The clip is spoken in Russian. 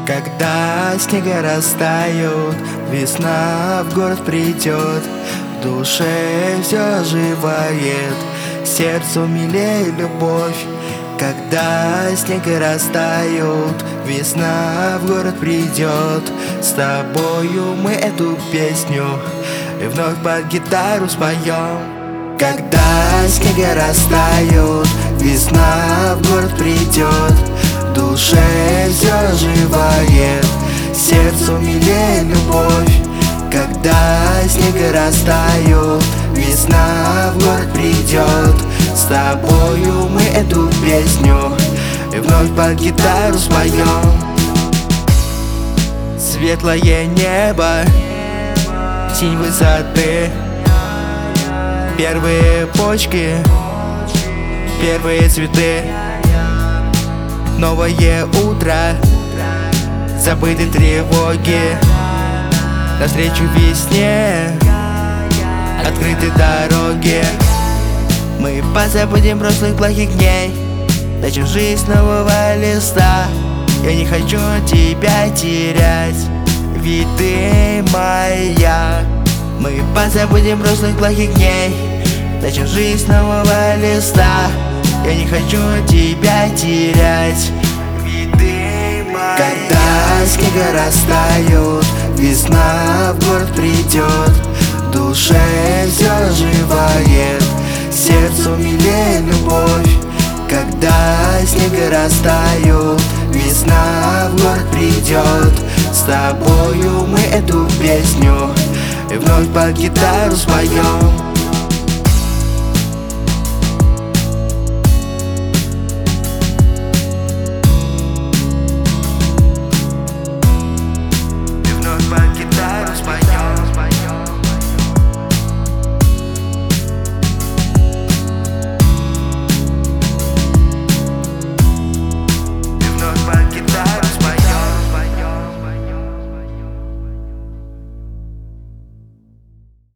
Когда снега растают, весна в город придет, в душе все оживает, сердцу милее любовь. Когда снега растают, весна в город придет, с тобою мы эту песню и вновь под гитару споем. Когда снега растают, весна в город придет, в душе все оживает, сердцу милее любовь. Когда снега растают, весна в город придет, с тобою мы эту песню и вновь под гитару споем. Светлое небо, тень высоты, первые почки, первые цветы, новое утро, забыты тревоги, навстречу весне открыты дороги. Мы позабудем прошлых плохих дней, начнем жизнь с нового листа. Я не хочу тебя терять, ведь ты моя. Мы позабудем прошлых плохих дней, начнем жизнь с нового листа. Я не хочу тебя терять, ведь ты моя. Когда снега растают, весна в город придет, в душе все оживает, сердцу милее любовь. Когда снега растают, весна в город придет, с тобою мы эту песню и вновь под гитару споем.